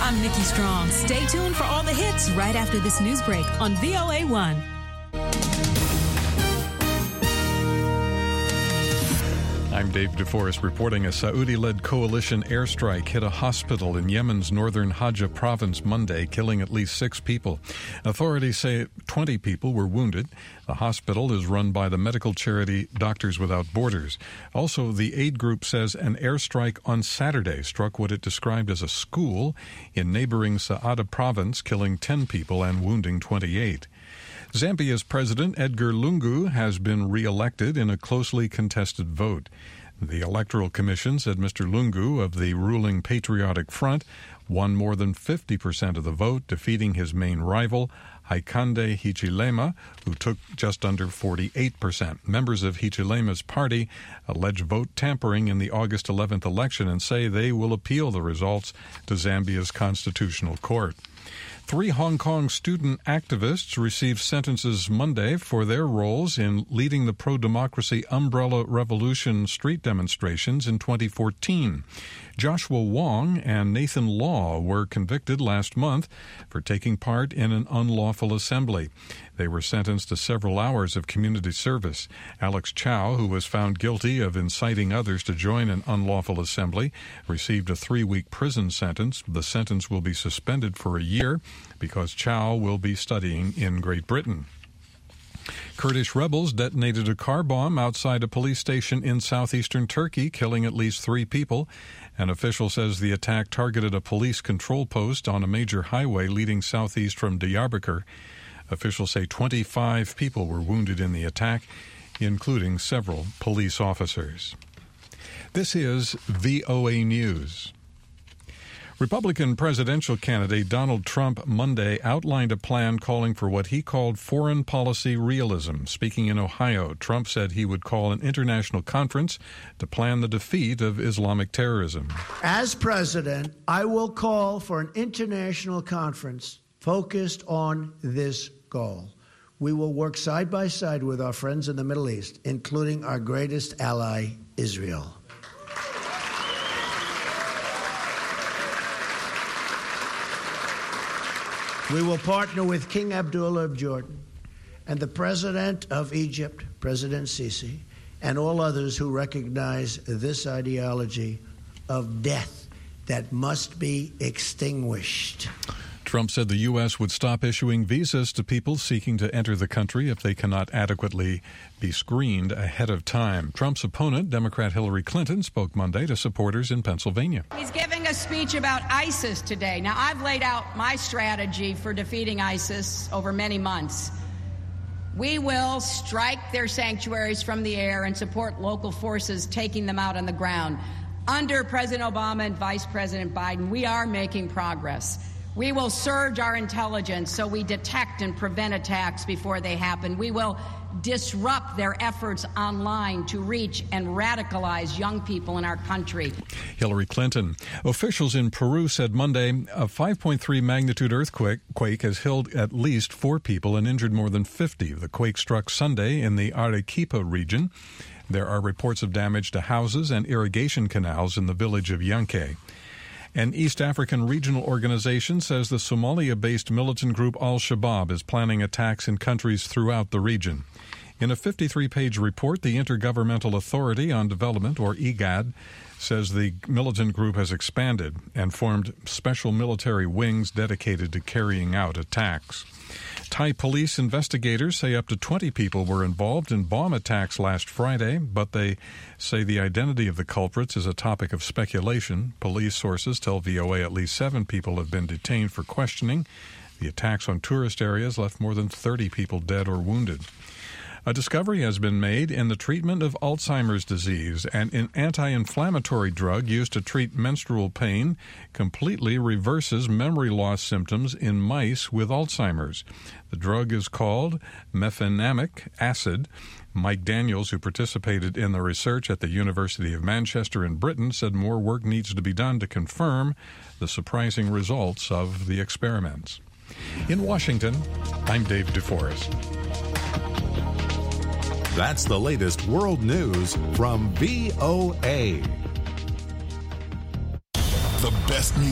I'm Nikki Strong. Stay tuned for all the hits right after this news break on VOA1. I'm Dave DeForest reporting. A Saudi-led coalition airstrike hit a hospital in Yemen's northern Hajj province Monday, killing at least 6 people. Authorities say 20 people were wounded. The hospital is run by the medical charity Doctors Without Borders. Also, the aid group says an airstrike on Saturday struck what it described as a school in neighboring Saada province, killing 10 people and wounding 28. Zambia's President Edgar Lungu has been re-elected in a closely contested vote. The Electoral Commission said Mr. Lungu of the ruling Patriotic Front won more than 50% of the vote, defeating his main rival, Hakainde Hichilema, who took just under 48%. Members of Hichilema's party allege vote tampering in the August 11th election and say they will appeal the results to Zambia's constitutional court. 3 Hong Kong student activists received sentences Monday for their roles in leading the pro-democracy Umbrella Revolution street demonstrations in 2014. Joshua Wong and Nathan Law were convicted last month for taking part in an unlawful assembly. They were sentenced to several hours of community service. Alex Chow, who was found guilty of inciting others to join an unlawful assembly, received a 3-week prison sentence. The sentence will be suspended for a year because Chow will be studying in Great Britain. Kurdish rebels detonated a car bomb outside a police station in southeastern Turkey, killing at least 3 people. An official says the attack targeted a police control post on a major highway leading southeast from Diyarbakir. Officials say 25 people were wounded in the attack, including several police officers. This is VOA News. Republican presidential candidate Donald Trump Monday outlined a plan calling for what he called foreign policy realism. Speaking in Ohio, Trump said he would call an international conference to plan the defeat of Islamic terrorism. As president, I will call for an international conference focused on this goal. We will work side by side with our friends in the Middle East, including our greatest ally, Israel. We will partner with King Abdullah of Jordan and the President of Egypt, President Sisi, and all others who recognize this ideology of death that must be extinguished. Trump said the U.S. would stop issuing visas to people seeking to enter the country if they cannot adequately be screened ahead of time. Trump's opponent, Democrat Hillary Clinton, spoke Monday to supporters in Pennsylvania. He's giving a speech about ISIS today. Now, I've laid out my strategy for defeating ISIS over many months. We will strike their sanctuaries from the air and support local forces taking them out on the ground. Under President Obama and Vice President Biden, we are making progress. We will surge our intelligence so we detect and prevent attacks before they happen. We will disrupt their efforts online to reach and radicalize young people in our country. Hillary Clinton. Officials in Peru said Monday a 5.3 magnitude earthquake has killed at least 4 people and injured more than 50. The quake struck Sunday in the Arequipa region. There are reports of damage to houses and irrigation canals in the village of Yanque. An East African regional organization says the Somalia-based militant group Al-Shabaab is planning attacks in countries throughout the region. In a 53-page report, the Intergovernmental Authority on Development, or IGAD, says the militant group has expanded and formed special military wings dedicated to carrying out attacks. Thai police investigators say up to 20 people were involved in bomb attacks last Friday, but they say the identity of the culprits is a topic of speculation. Police sources tell VOA at least 7 people have been detained for questioning. The attacks on tourist areas left more than 30 people dead or wounded. A discovery has been made in the treatment of Alzheimer's disease. An anti-inflammatory drug used to treat menstrual pain completely reverses memory loss symptoms in mice with Alzheimer's. The drug is called mefenamic acid. Mike Daniels, who participated in the research at the University of Manchester in Britain, said more work needs to be done to confirm the surprising results of the experiments. In Washington, I'm Dave DeForest. That's the latest world news from VOA. The best news.